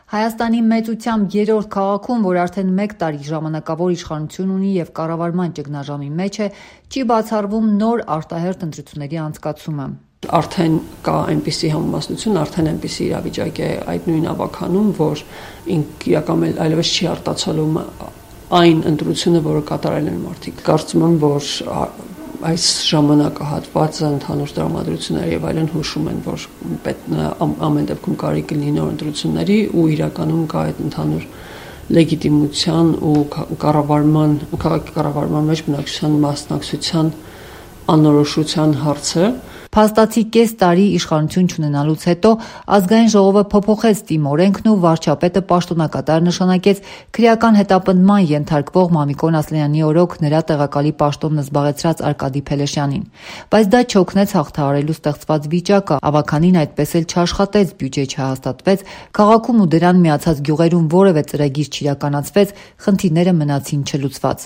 Հայաստանի մեծությամբ երրորդ քաղաքում, որ արդեն 1 տարի ժամանակավոր իշխանություն ունի եւ կառավարման ճգնաժամի մեջ է, չի բացառվում նոր արտահերթ ընտրությունների անցկացումը։ Արդեն կա այնպիսի համամասնություն, արդեն այնպիսի իրավիճակ է այդ նույն ավականում, որ իրականում այլևս չի արտացոլում այն ընտրությունը, որը կատարել են մարդիկ։ Կարծում եմ, որ այս ժամանակահատվածը ընդհանուր տրամադրություններ եւ այլն հուշում են, որ ամեն դեպքում կարիք լինի նոր ընտրությունների ու իրականում կա այդ ընդհանուր լեգիտիմության ու քաղաքի կառավարման մեջ բնակչության մասնակցության անորոշության հարցը։ Փաստացի կես տարի իշխանություն չունենալուց հետո ազգային ժողովը փոփոխեց ՏԻՄ օրենքն ու վարչապետը պաշտոնակատար նշանակեց քրեական հետապնդման ենթարկվող Մամիկոն Ասլանյանի օրոք նրա տեղակալի պաշտոնն զբաղեցրած Արկադի Փելեշյանին։ Բայց դա չօգնեց հաղթահարելու ստեղծված վիճակը, ավականին այդպես էլ չաշխատեց, բյուջե չհաստատվեց, քաղաքում ու դրան միացած գյուղերում որևէ ծրագիր չիրականացվեց, խնդիրները մնացին չլուծված։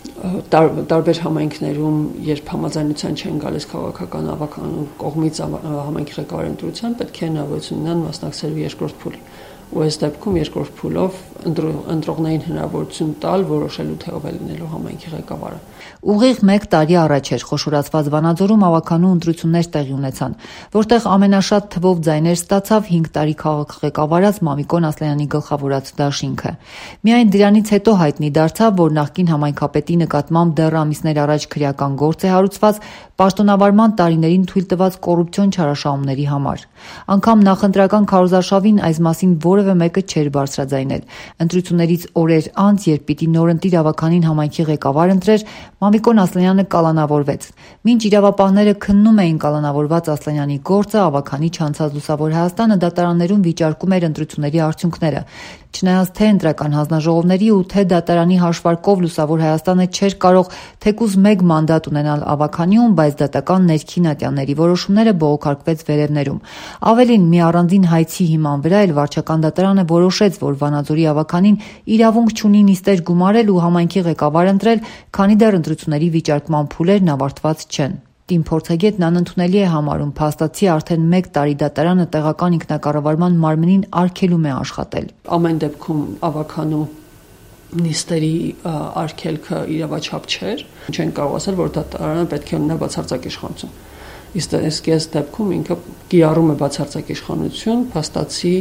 Տարբեր համայնքներում, երբ համաձայնության չեն գալիս քաղաքական ավականու կողմից համայնքի ղեկավարի ընտրության, պետք է հնարավորություն ունենան մասնակցելու երկրորդ փուլի։ Ու այս դեպքում երկրորդ փուլով ընտրողներին հնարավորություն տալ որոշելու թե ով է լինելու համայնքի ղեկավարը։ Ուղիղ 1 տարի առաջ էր խոշորացված Վանաձորում ավականու ընտրություններ տեղի ունեցան, որտեղ ամենաշատ թվով ձայներ ստացավ 5 տարի քաղաք ղեկավարած Մամիկոն Ասլանյանի գլխավորած դաշինքը։ Միայն դրանից հետո հայտնի դարձավ, որ նախկին համայնքապետի նկատմամբ դեռ ամիսներ առաջ քրեական գործ է հարուցված պաշտոնավարման տարիներին թույլ տված կոռուպցիոն չարաշահումների համար։ Անգամ նախընտրական քարոզարշավին այս մասին որևէ մեկը չէր բարձրաձայնել։ Ընտրություններից օրեր անց, երբ պիտի նորընտիր ավականին համայնքի ղեկավար ընտրեր, Մամիկոն Ասլանյանը կալանավորվեց։ Մինչ իրավապահները քննում էին կալանավորված Ասլանյանի գործը, ավականի չանցած Լուսավոր Հայաստանը դատարաններում վիճարկում էր ընտրությունների արդյունքները։ Չնայած թե ընտրական հանձնաժողովների ու թե դատարանի հաշվարկով Լուսավոր Հայաստանը չէր կարող թեկուզ 1 մանդատ ունենալ ավականիում, բայց դատական ներքին ատյանների որոշումները բողոքարկվեց վերևներում։ Ավելին, մի առանձին հայցի հիման վրա էլ վարչական դատարանը որոշեց, որ Վանաձորի ավականին իրավունք չունի նիստեր գումարել ու համայնքի ղեկավար ընտրել, քանի դեռ ընտրությունների վիճարկման փուլերն ավարտված չեն։ ՏԻՄ փորձագետն անընդունելի է համարում փաստացի արդեն 1 տարի դատարանը տեղական ինքնակառավարման մարմնին արգելում է աշխատել։ Ամեն դեպքում ավականու նիստերի արգելքը իրավաչափ չէր։ Չեն կարող ասել, որ դատարանը պետք է ունենա բացարձակ իշխանություն։ Իսկ այս դեպքում ինքը կիրառում է բացարձակ իշխանություն, փաստացի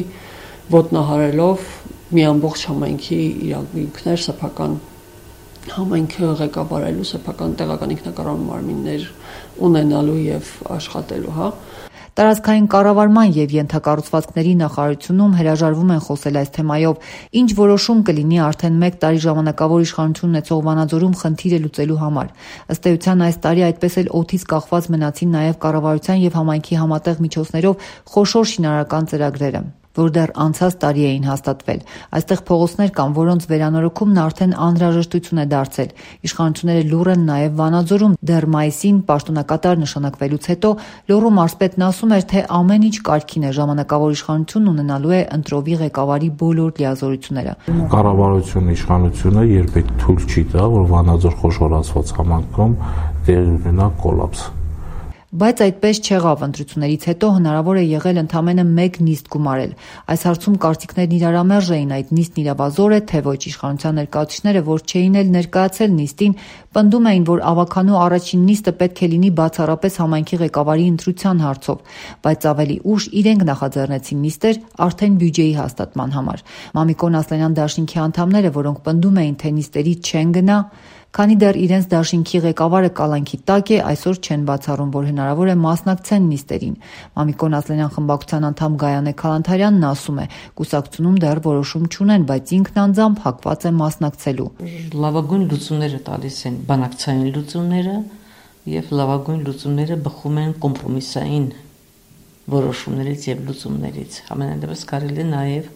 ոտնահարելով մի ամբողջ համայնքի իրավունքներ, սեփական համայնքը ղեկավարելու, սեփական տեղական ինքնակառավարման մարմիններ ունենալու եւ աշխատելու, Տարածքային կառավարման եւ ենթակառուցվածքների նախարարությունում հրաժարվում են խոսել այս թեմայով, ինչ որոշում կլինի արդեն 1 տարի ժամանակավոր իշխանություն ունեցող Վանաձորում խնդիրը լուծելու համար։ Ըստ էության այս տարի այդպես էլ օդից կախված մնացին նաեւ կառավարության եւ համայնքի համատեղ միջոցներով խոշոր շինարարական ծրագրերը, որ դեռ անցած տարի էին հաստատվել։ Այստեղ փողոցներ կան, որոնց վերանորոգումն արդեն անհրաժեշտություն է դարձել։ Իշխանությունները լուռ են նաև Վանաձորում։ Դեռ մայիսին պաշտոնակատար նշանակվելուց հետո լոռու մարզպետն ասում էր, թե ամեն ինչ կարգին է, ժամանակավոր իշխանություն ունենալու է ընտրովի ղեկավարի բոլոր լիազորությունները։ Կառավարություն իշխանությունը երբեք թույլ չի տա, որ Վանաձոր խոշորացված համայնքում տեղի ունենա կոլապս։ Բայց այդպես չեղավ։ Ընտրություններից հետո հնարավոր է եղել ընդամենը 1 նիստ գումարել։ Այս հարցում կարծիքներն իրարամերժ էին, այդ նիստն իրավազոր է, թե ոչ։ Իշխանության ներկայացուցիչները, որ չէին էլ ներկայացել նիստին, պնդում էին, որ ավականու առաջին նիստը պետք է լինի բացառապես համայնքի ղեկավարի ընտրության հարցով, բայց ավելի ուշ իրենք նախաձեռնեցին նիստեր արդեն բյուջեի հաստատման համար։ Մամիկոն Ասլանյան դաշինքի անդամները, որոնք պնդում էին, թե նիստերի չեն գնա, քանի դեռ իրենց դաշինքի ղեկավարը կալանքի տակ է, այսօր չեն բացառում, որ հնարավոր է մասնակցեն նիստերին։ Մամիկոն Ասլանյան խմբակցության անդամ Գայանե Քալանթարյանն ասում է, կուսակցությունում դեռ որոշում չունեն, բայց ինքն անձամբ հակված է մասնակցելու։ Լավագույն լուծումները տալիս են բանակցային լուծումները եւ լավագույն լուծումները բխում են կոմպրոմիսային որոշումներից եւ լուծումներից։ Ամենայնպես կարելի է նաեւ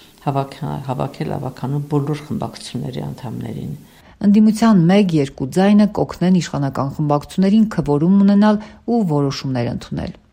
հավաքել ավականու բոլոր խմբակցությունների անդամներին։ Ընդդիմության 1-2 ձայնը կօգնեն իշխանական խմբակցություններին քվորում ունենալ ու որոշումներ ընդունել։